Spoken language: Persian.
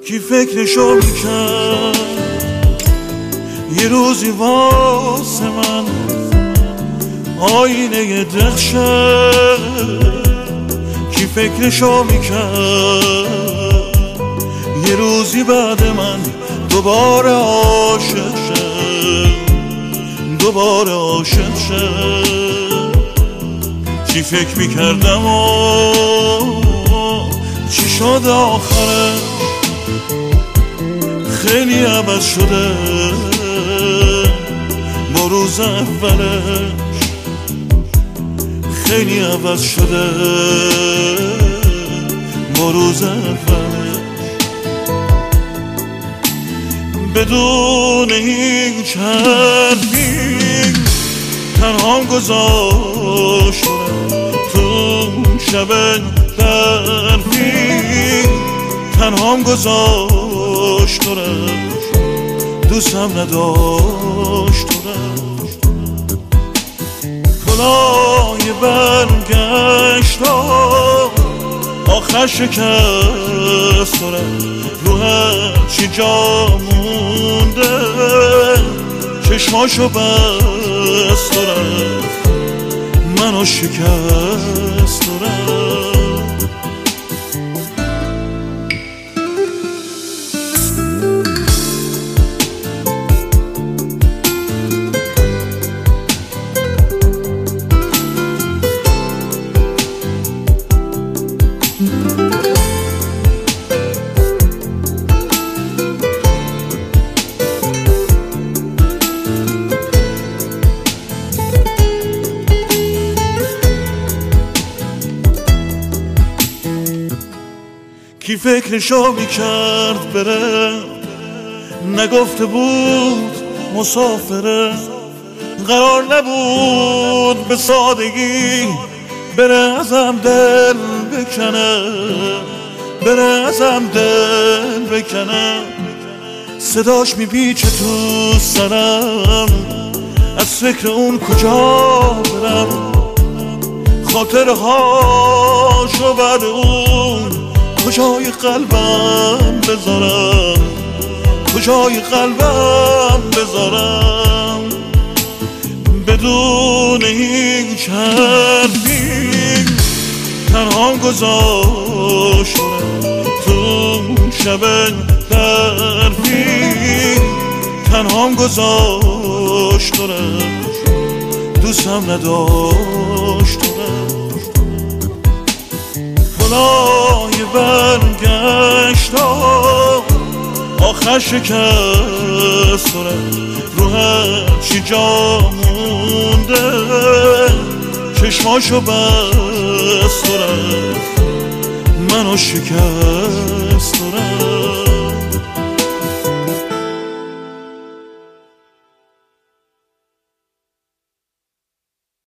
کی فکرشو میکرد یه روزی واسه من آینه درخشه؟ کی فکرشو میکرد یه روزی بعد من دوباره عاشق شه، دوباره عاشق شه؟ چی فکر میکردم و چی شد آخرش؟ خیلی عوض شده با روز اولش، خیلی عوض شده با روز اولش. بدون هیچ حرفی تنهام گذاشتم تو شب برفی، تنهام گذاشتم دوستم نداشت. کلاه برگشت آخر شکست رو هرچی جا مونده چشماشو بست رفت منو شکست رفت. کی فکرشو میکرد بره نگفته بود مسافره؟ قرار نبود به سادگی بره ازم دل بکنه، بره ازم دل بکنه. صداش میپیچه تو سرم از فکر اون کجا برم، خاطرهاشو بعد اون کجای قلبم بذارم، کجای قلبم بذارم؟ بدون هیچ حرفی تنهام گذاشتم تو شب برفی، تنهام گذاشتم دوستم نداشتم. کلاه برگشت آخر شکست رو هرچی جا مونده چشماشو بست رفت منو شکست رفت.